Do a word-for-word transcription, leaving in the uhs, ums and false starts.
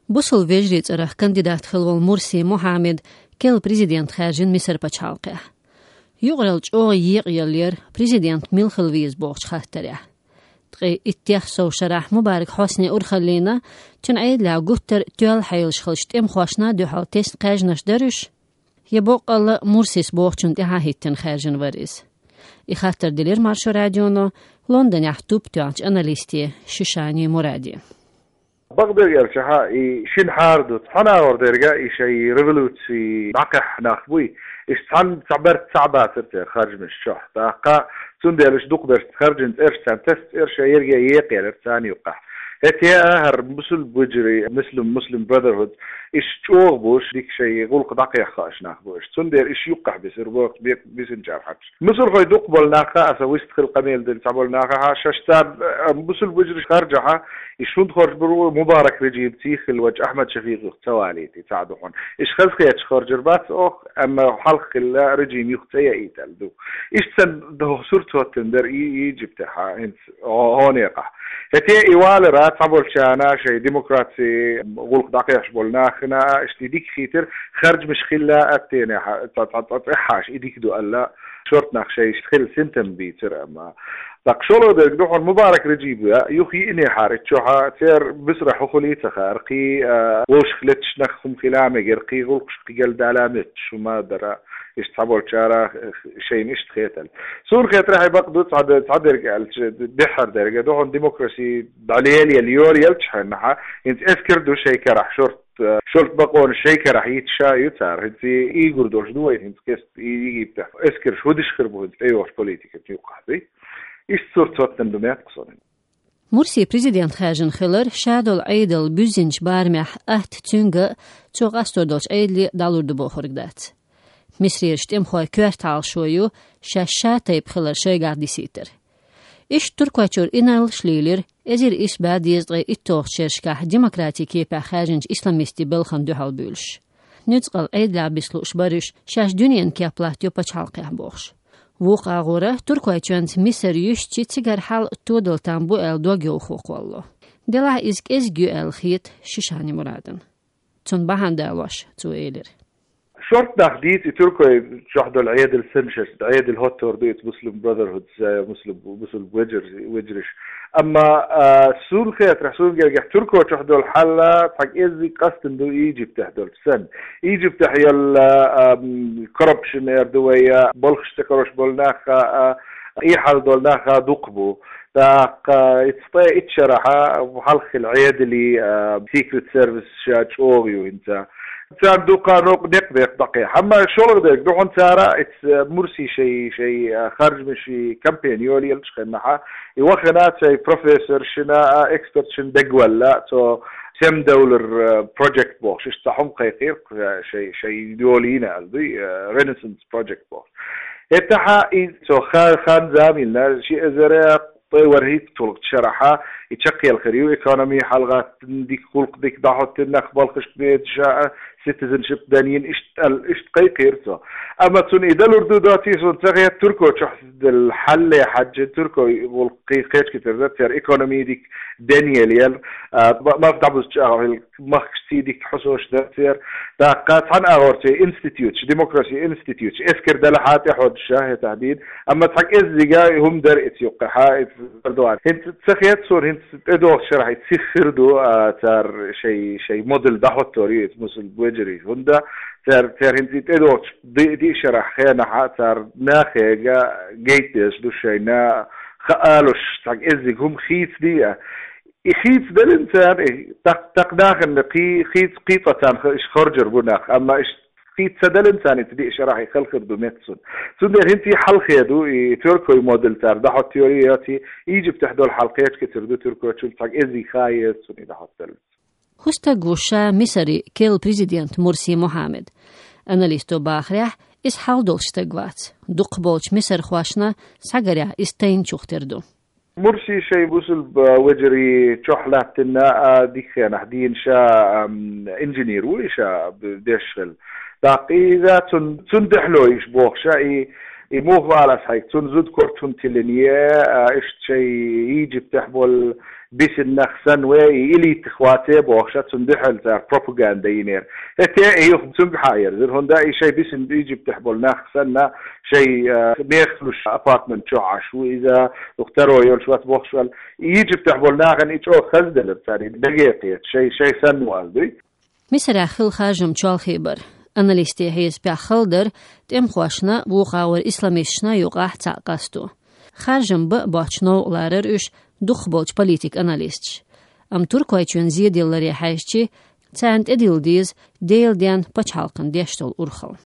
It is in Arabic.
بوصل فيجريت أرخ كانديدات خلوال مرسي محمد كل بريزيدنت خارجين مصر بچالقه. يغرلج أو يغيلير بريزيدنت ميلخل ويز بوغش خاطره. تقي اتيخ سو شرح مبارك حسني أرخلينا تن عيد لا قوتر تيال حيلش خلشت ام خوشنا دو حال تيست قاجنش درش. يبوق الله مرسيس بوغشن تها هيتن خارجين وريز. يخاطر دلير مارشو راديونو لندن يحتوب تيانش أناليستي ششاني مرادي. بقدر يرجعها شين حاردو حنا وردرجا شيء ريفولوشي نقح نخبوي استعن تعبرت تعبات خارج من الشح تاقا تندلش دقدر خارج من إرش تست إرش يرجع يقيل ثاني يقح هتيا هر مسل بوجري مسلم مسلم براذرهود إيش تشوغ بوش ديك شيء يقول قدقي خاش نخبوش تندر إيش يقح بيصير وقت بي بيسنجار حش مسل خوي دقبل ناقة أسويست خل قميل دل تعبل ناقة شاشتان مسل بوجري خارجها إيش خرج برو مبارك رجيب تيخل وجه أحمد شفيق توالي تساعدون إيش خلق يتخرج ربات أخ أما حلق الرجيم يختي إيتال دو إيش سن ده صورته تندر يجيبتها هنس هون يقع هتي إيوال رات عبول شانا شيء ديمقراطي غلق دقيقش بولناخنا اشتديك خيتر خرج مش خلا أتينا تطرحش إيديك دو ألا شرط نخشي خل سنتم بيتر أما تقشلو ده دوحون مبارك رجيبه يخي إني حارت شوها تير بسرح خليت خارقي وش خلتش نخم خلامه قرقي غلقش قيل دالامت شو ما درا يستعبول شارع شيء مش تخيتل سور خيت راح يبقدو تصعد تصعد بحر درجة دوحون ديمقراسي عليالي اليور يلتش نها انت اذكر دو شيء كرح شرط شرط بقون الشيء كرح يتشا يتسار انت يقول دوش دوين انت كست يجي بتاع اذكر شو دش خربو انت ايوه بوليتيكا تيوقع بي إيش صورت وقتن دميات قصرين مرسي بريزيدنت خاجن خلر شادل عيدل بوزنج بارمح أهت تونغ توغ أستودوش عيدلي دالور دبو خورقدات مصري رشتم خواه كوارتال شويو شاشاتيب خلر شوي قاعد سيتر إيش تركواتشور إنال شليلر إزير إيش بعد يزغي إتوغ شرشكاح ديمقراطيكي با خاجنج إسلاميستي بلخن دوحال بولش نتقل عيدلا بسلوش بارش شاش دونيان كيا بلاتيو بچالقيا بوخش وقع غورة تركواتشانت مصر يشتي تيجر حال تودل تنبو ال دوغيو خوق والله دلع إزك إزجو ال خيط ششاني مرادن تون بحان دالوش تو إيلر شرط نخديت تركوا شحدوا العياد السنشس العياد الهوتور ديت مسلم براذرهود مسلم مسلم ويجرز ويجرش اما سون خيط رح سون جرجح تركوا شحدوا الحالة حق إزي قصد دو إيجيبت تحدول سن إيجيبت هي الكوربشن يردوية بلخش تكروش بولناخا اي حال دولناخا دقبو داق اتفطي اتشرحا وحلق العياد اللي سيكريت سيرفيس شاج اوغيو انت تان دوقا نوق دق دقيق اما شغل ديك دوحون تارا مرسي شيء شيء خارج من شيء كامبين يولي يلتشخنها يوخنات شيء بروفيسور شنا اكسبرت شن دقولا تو سم دولر بروجكت بوش اشتحهم قيقير شيء شيء يولينا قلبي رينيسانس بروجكت بوش اتحا تو خان زاملنا شيء ازرق طيور هيك طلق شرحها يتشقي الخريو ايكونومي حلقات ديك خلق ديك ضحوت النخ بالقش بيت شاء سيتيزنشيب دانيين اشت اشت قيقيرتو اما تون اذا الاردوداتي سون تغير تركو تحسد الحل حج تركو والقيقيش كتير تير ايكونومي ديك دانيال يل ما فتعبوز تشاغل مخشتي ديك حسوش داتير داقات عن اغورتي انستيتيوتش ديمقراسي انستيتيوتش اسكر دلحات يحود الشاه تحديد اما تحق ازدقاء هم در اتيوقع بردوان هنت تخيط صور هنت ادوغ شرح تسخر دو تار شي شي موديل دحوت توريت مسل بوجري هندا تار تار هنت ادوغ دي دي شرح خينا تار ناخي جيتس دو شي نا خالوش تحق ازدق هم خيت دي خيت ده الانسان تق تق داخل قي خيت قيطة خرجر بناخ اما في تسدل إنسان تدي شرحي خلق بمتسون سندر هنتي حلقة دو تركوي موديل تار ده حط تيورياتي يجب تحدول حلقات كتير دو تركوي شو تاج إزي خايس سني ده حط هستا جوشا مصري كيل بريزيدنت مرسي محمد أناليستو باخريح إس حالدول شتاقوات دق بولش مصر خواشنا ساقريح إستين شوختردو مرسي شيء بوصل بوجري شحلاتنا ديك نحدين شا انجينير ويشا بديشل دقيقة تن تندحلو إيش بوخ شيء يموه على صحيح تنزود كورتون تلنية إيش شيء يجي بتحبل بس النخسن وإلي تخواتي بوخشة تندحل تاع بروباغندا ينير هتي ايوه تنج حاير زين هون دا اي شيء بس يجي بتحبل نخسن شيء ميخلوش ابارتمنت شو عشو اذا اختاروا يلشوات بوخشوال يجي بتحبل ناغن ايش او خزدل ثاني دقيقة شيء شيء سن والدي مسرا خل خاجم تشال خيبر أناليستي هيز بيع خلدر تم خوشنا بوخاور إسلاميشنا يوقع تعقستو خارجم ب باچنو لارر اش دخ بوچ politik analistç. Am Turkoy çün ziyedilleri haşçı, çant edildiz, değilden paçhalkın deştol urxal.